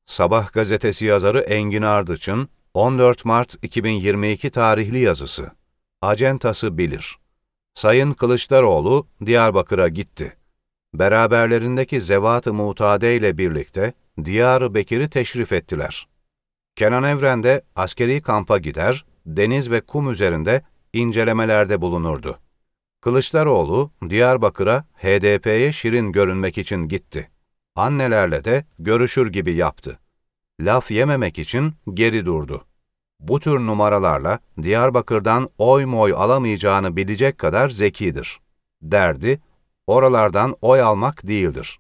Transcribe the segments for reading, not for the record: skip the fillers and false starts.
Sabah gazetesi yazarı Engin Ardıç'ın 14 Mart 2022 tarihli yazısı. Acentası bilir. Sayın Kılıçdaroğlu Diyarbakır'a gitti. Beraberlerindeki Zevat-ı Mutade ile birlikte Diyarbakır'ı teşrif ettiler. Kenan Evren de askeri kampa gider, deniz ve kum üzerinde incelemelerde bulunurdu. Kılıçdaroğlu Diyarbakır'a HDP'ye şirin görünmek için gitti. Annelerle de görüşür gibi yaptı. Laf yememek için geri durdu. Bu tür numaralarla Diyarbakır'dan oy moy alamayacağını bilecek kadar zekidir. Derdi, oralardan oy almak değildir.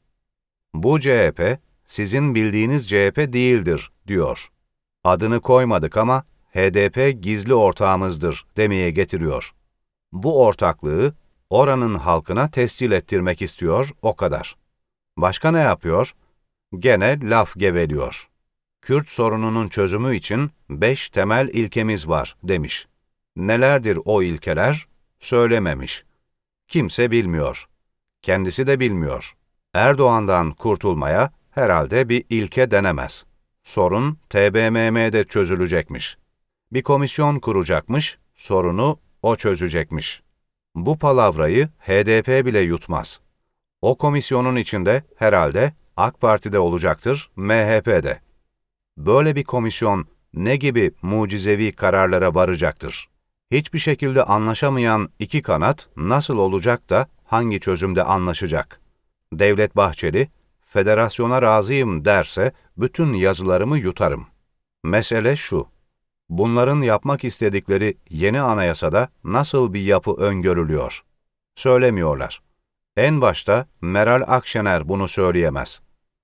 Bu CHP, sizin bildiğiniz CHP değildir, diyor. Adını koymadık ama HDP gizli ortağımızdır demeye getiriyor. Bu ortaklığı oranın halkına tescil ettirmek istiyor, o kadar. Başka ne yapıyor? Gene laf geveliyor. Kürt sorununun çözümü için 5 temel ilkemiz var demiş. Nelerdir o ilkeler? Söylememiş. Kimse bilmiyor. Kendisi de bilmiyor. Erdoğan'dan kurtulmaya herhalde bir ilke denemez. Sorun TBMM'de çözülecekmiş. Bir komisyon kuracakmış, sorunu o çözecekmiş. Bu palavrayı HDP bile yutmaz. O komisyonun içinde herhalde AK Parti'de olacaktır, MHP'de. Böyle bir komisyon ne gibi mucizevi kararlara varacaktır? Hiçbir şekilde anlaşamayan iki kanat nasıl olacak da hangi çözümde anlaşacak? Devlet Bahçeli, federasyona razıyım derse bütün yazılarımı yutarım. Mesele şu, bunların yapmak istedikleri yeni anayasada nasıl bir yapı öngörülüyor? Söylemiyorlar. En başta Meral Akşener bunu söyleyemez.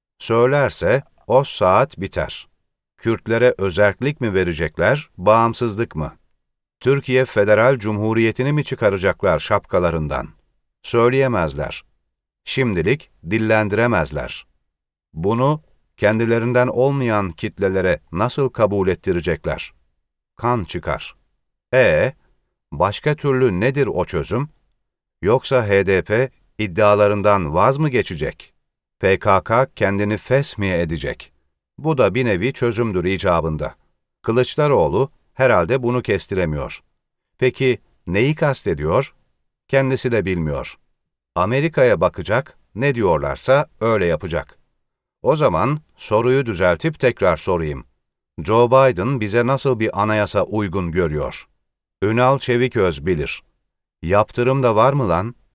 Söylerse o saat biter. Kürtlere özerklik mi verecekler, bağımsızlık mı? Türkiye Federal Cumhuriyeti'ni mi çıkaracaklar şapkalarından? Söyleyemezler. Şimdilik dillendiremezler. Bunu kendilerinden olmayan kitlelere nasıl kabul ettirecekler? Kan çıkar. Başka türlü nedir o çözüm? Yoksa HDP iddialarından vaz mı geçecek? PKK kendini fesmiye edecek. Bu da bir nevi çözümdür icabında. Kılıçdaroğlu herhalde bunu kestiremiyor. Peki neyi kastediyor? Kendisi de bilmiyor. Amerika'ya bakacak, ne diyorlarsa öyle yapacak. O zaman soruyu düzeltip tekrar sorayım. Joe Biden bize nasıl bir anayasa uygun görüyor? Ünal Çeviköz bilir. Yaptırım da var mı lan?